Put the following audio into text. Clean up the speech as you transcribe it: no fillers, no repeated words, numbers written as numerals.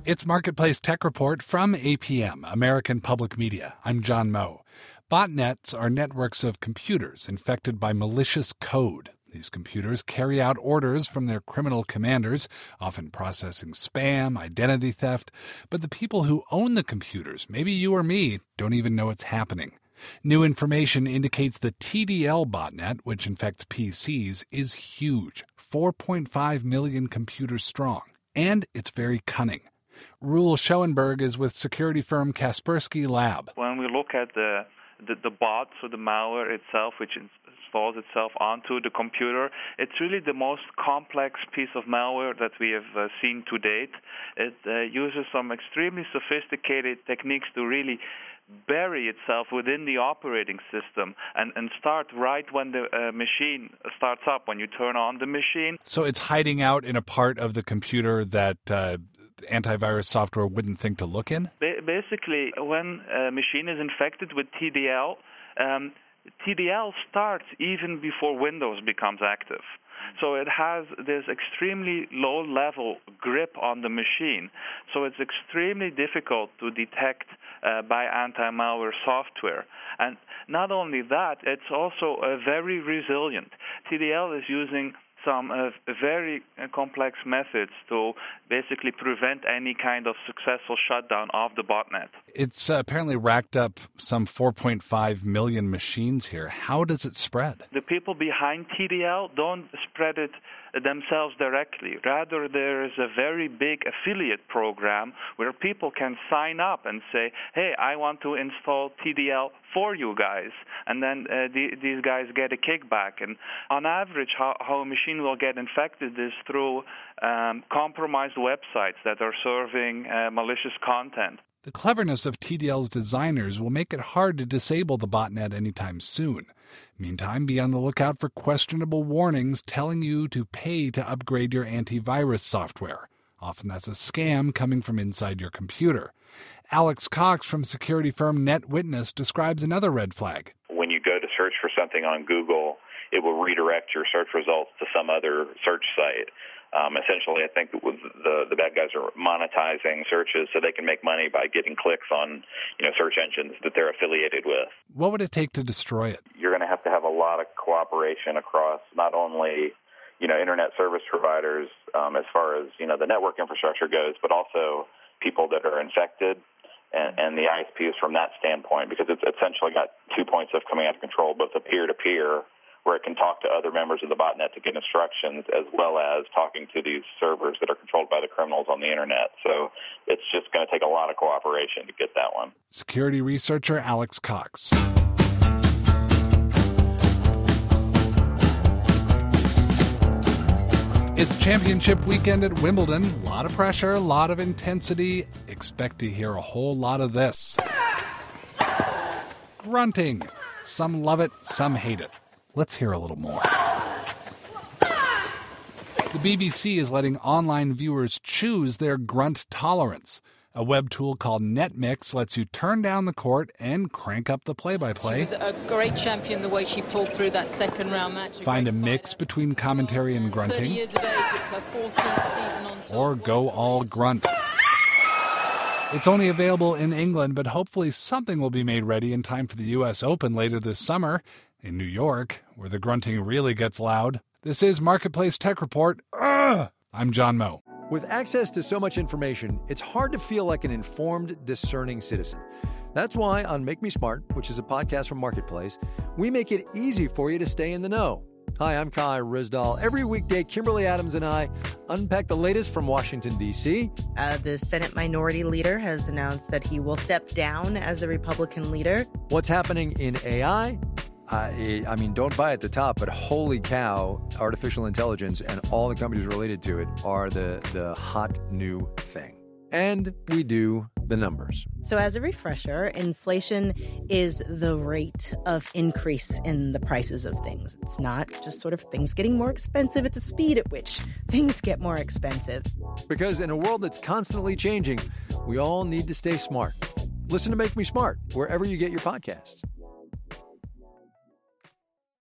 It's Marketplace Tech Report from APM, American Public Media. I'm John Moe. Botnets are networks of computers infected by malicious code. These computers carry out orders from their criminal commanders, often processing spam, identity theft. But the people who own the computers, maybe you or me, don't even know it's happening. New information indicates the TDL botnet, which infects PCs, is huge, 4.5 million computers strong. And it's very cunning. Roel Schoenberg is with security firm Kaspersky Lab. When we look at the bot, so the malware itself, which installs itself onto the computer, it's really the most complex piece of malware that we have seen to date. It uses some extremely sophisticated techniques to really bury itself within the operating system and start right when the machine starts up, when you turn on the machine. So it's hiding out in a part of the computer that antivirus software wouldn't think to look in? Basically, when a machine is infected with TDL, TDL starts even before Windows becomes active. So it has this extremely low-level grip on the machine. So it's extremely difficult to detect by anti-malware software. And not only that, it's also very resilient. TDL is using some very complex methods to basically prevent any kind of successful shutdown of the botnet. It's apparently racked up some 4.5 million machines here. How does it spread? The people behind TDL don't spread it themselves directly. Rather, there is a very big affiliate program where people can sign up and say, hey, I want to install TDL for you guys. And then these guys get a kickback. And on average, how a machine will get infected is through compromised websites that are serving malicious content. The cleverness of TDL's designers will make it hard to disable the botnet anytime soon. Meantime, be on the lookout for questionable warnings telling you to pay to upgrade your antivirus software. Often that's a scam coming from inside your computer. Alex Cox from security firm NetWitness describes another red flag. When you go to search for something on Google, it will redirect your search results to some other search site. Essentially, I think the bad guys are monetizing searches so they can make money by getting clicks on search engines that they're affiliated with. What would it take to destroy it? You're going to have a lot of cooperation across not only internet service providers as far as the network infrastructure goes, but also people that are infected and the ISPs from that standpoint, because it's essentially got 2 points of command control, both a peer-to-peer, where it can talk to other members of the botnet to get instructions, as well as talking to these servers that are controlled by the criminals on the internet. So it's just going to take a lot of cooperation to get that one. Security researcher Alex Cox. It's championship weekend at Wimbledon. A lot of pressure, a lot of intensity. Expect to hear a whole lot of this. Grunting. Some love it, some hate it. Let's hear a little more. The BBC is letting online viewers choose their grunt tolerance. A web tool called NetMix lets you turn down the court and crank up the play-by-play. She was a great champion the way she pulled through that second round match. Find a mix between commentary and grunting. 30 years of age, it's her 14th season on tour. Or go all grunt. It's only available in England, but hopefully something will be made ready in time for the U.S. Open later this summer in New York, where the grunting really gets loud. This is Marketplace Tech Report. I'm John Moe. With access to so much information, it's hard to feel like an informed, discerning citizen. That's why on Make Me Smart, which is a podcast from Marketplace, we make it easy for you to stay in the know. Hi, I'm Kai Rizdal. Every weekday, Kimberly Adams and I unpack the latest from Washington, D.C. The Senate Minority Leader has announced that he will step down as the Republican leader. What's happening in AI? I mean, don't buy at the top, but holy cow, artificial intelligence and all the companies related to it are the hot new thing. And we do the numbers. So as a refresher, inflation is the rate of increase in the prices of things. It's not just sort of things getting more expensive. It's the speed at which things get more expensive. Because in a world that's constantly changing, we all need to stay smart. Listen to Make Me Smart wherever you get your podcasts.